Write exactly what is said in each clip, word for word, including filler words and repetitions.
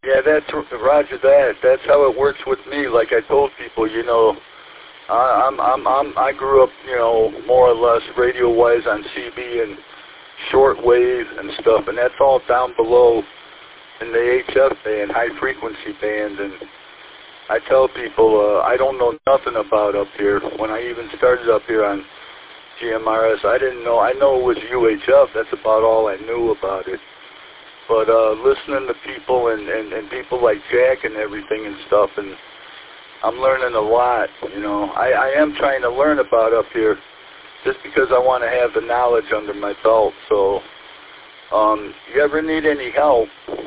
Yeah, that's Roger that. That's how it works with me. Like I told people, you know, I, I'm I'm I'm I grew up, you know, more or less radio-wise on C B and shortwave and stuff, and that's all down below in the H F band, high frequency band. And I tell people uh, I don't know nothing about up here. When I even started up here on G M R S, I didn't know. I know it was U H F. That's about all I knew about it. But uh, listening to people and, and, and people like Jack and everything and stuff, and I'm learning a lot, you know. I, I am trying to learn about up here just because I want to have the knowledge under my belt. So um, if you ever need any help,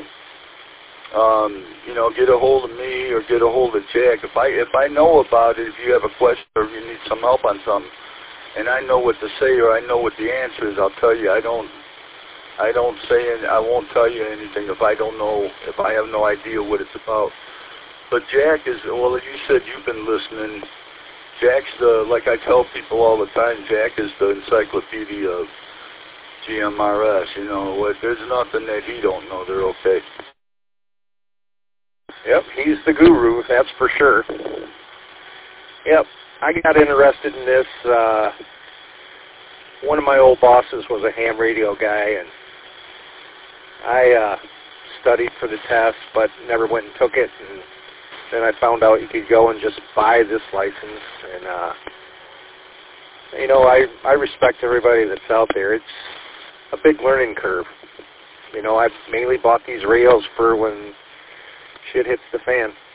um, you know, get a hold of me or get a hold of Jack. If I, if I know about it, if you have a question or you need some help on something, and I know what to say or I know what the answer is, I'll tell you. I don't... I don't say it, I won't tell you anything if I don't know, if I have no idea what it's about. But Jack is, well, you said you've been listening. Jack's the, like I tell people all the time, Jack is the encyclopedia of G M R S. You know, there's nothing that he don't know. They're okay. Yep, he's the guru, that's for sure. Yep, I got interested in this. Uh, one of my old bosses was a ham radio guy, and I uh, studied for the test, but never went and took it. And then I found out you could go and just buy this license. And, uh, you know, I, I respect everybody that's out there. It's a big learning curve. You know, I've mainly bought these radios for when shit hits the fan.